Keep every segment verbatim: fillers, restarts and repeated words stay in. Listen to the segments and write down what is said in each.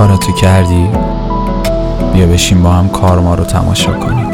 کاراتو کردی؟ بیا بشین با هم کار ما رو تماشا کنیم.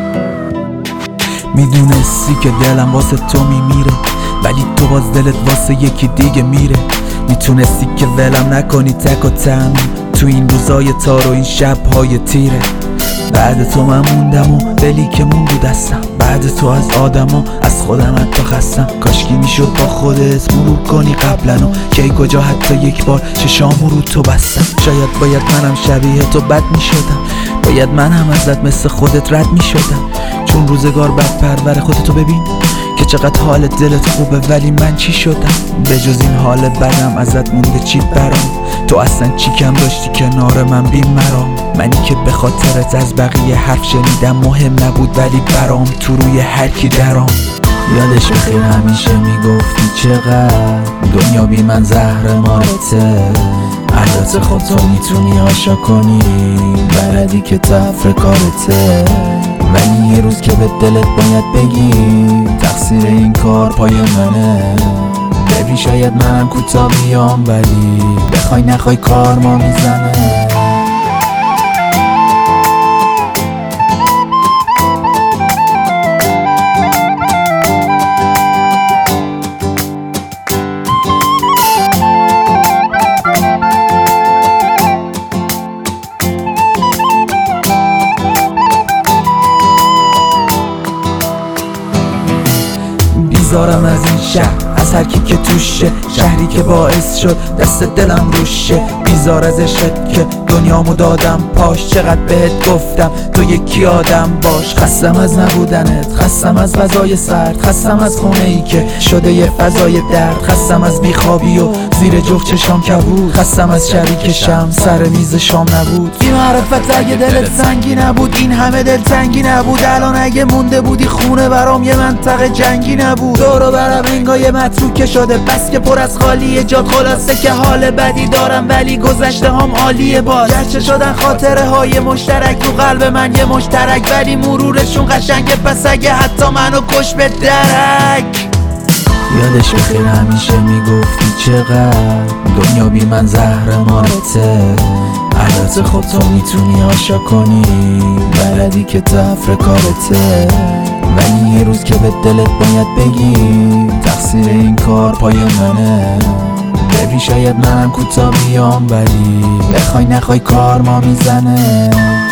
میدونستی که دلم واسه تو میمیره، ولی تو باز دلت واسه یکی دیگه میره. میتونستی که ولم نکنی تک و تنها تو این روزای تار و این شبهای تیره. بعد تو من موندم و دلی که موندو دستم، بعد تو از آدما از خودم حتی خستم. کاشکی میشد با خودت مرور کنی قبلنو، کی کجا حتی یک بار چشامو رو تو بستم. شاید باید منم شبیه تو بد میشدم، باید منم ازت مثل خودت رد میشدم. چون روزگار بد پرور خودتو ببین که چقدر حال دلت خوبه، ولی من چی شدم؟ به جز این حال بدم ازت مونده چی برام؟ تو اصلا چی کم داشتی کنار من بی مرام؟ منی که به خاطرت از بقیه حرف شنیدم مهم نبود، ولی برام تو روی هر کی درام. یادش بخیر همیشه میگفتی چقدر دنیا بی من زهر مارته. البته خود تو میتونی آشا کنی، بلدی که تفر کارته. ولی یه روز که به دلت باید بگی تقصیر این کار پای منه. ببین شاید منم کوتا بیام، ولی بخوای نخوای کار ما میزنه. بیزارم از این شهر، از هر کی که توشه، شهری که باعث شد دست دلم روشه. بیزار از عشقت که دنیامو دادم پاش، چقدر بهت گفتم تو یکی آدم باش. خستم از نبودنت، خستم از غذای سرد، خستم از خونه ای که شده یه فضای درد. خستم از بیخوابی و زیر جفت چشام کبود، خستم از شبی که شم سر میز شام نبود. بی معرفت اگه دلت سنگی نبود، این همه دل تنگی نبود. الان اگه مونده بودی خونه برام یه منطقه جنگی نبود. دور و برم انگار متروکه شده، بس که پر از خالیه جات. خلاصه که حال بدی دارم ولی گذشته هم عالیه باز. گرچه شدن خاطره های مشترک تو قلب من یه مشترک، ولی مرورشون قشنگه. پس اگه حتی منو کش به درک. یادش بخیر همیشه میگفتی چقدر دنیا بی من زهر مارته. البته خب تو میتونی آشا کنی، بلدی که تفر کارته. ولی یه روز که به دلت باید بگی تقصیر این کار پای منه. ببین شاید منم کوتا بیام، ولی بخوای نخوای کار ما میزنه.